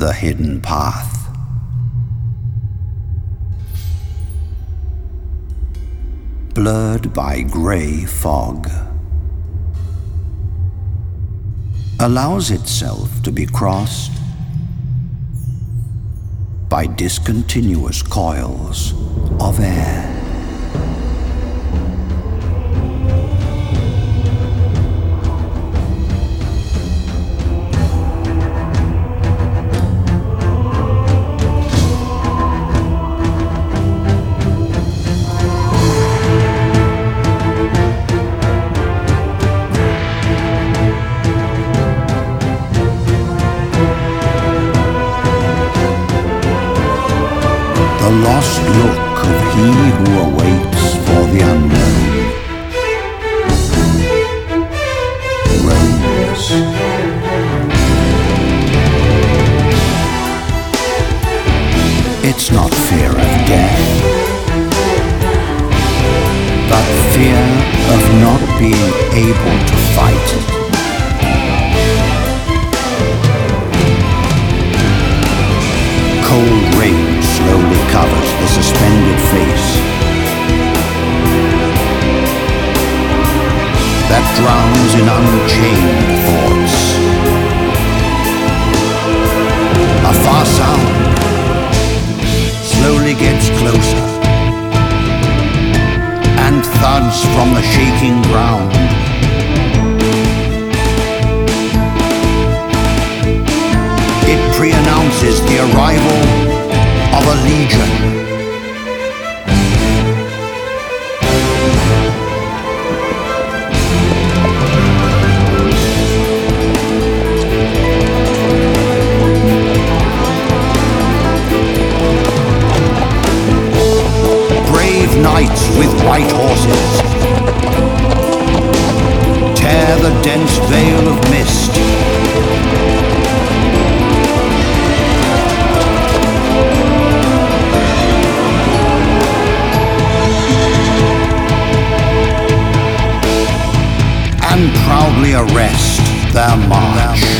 the hidden path. Blurred by grey fog, allows itself to be crossed by discontinuous coils of air. The lost look of he who awaits for the unknown roams. It's not fear of death, but fear of not being able to fight it. Cold rain slowly covers the suspended face that drowns in unchained thoughts. A far sound slowly gets closer and thuds from the shaking ground. It pre-announces the arrival of a legion. Brave knights with white horses tear the dense veil of mist. And proudly arrest their march.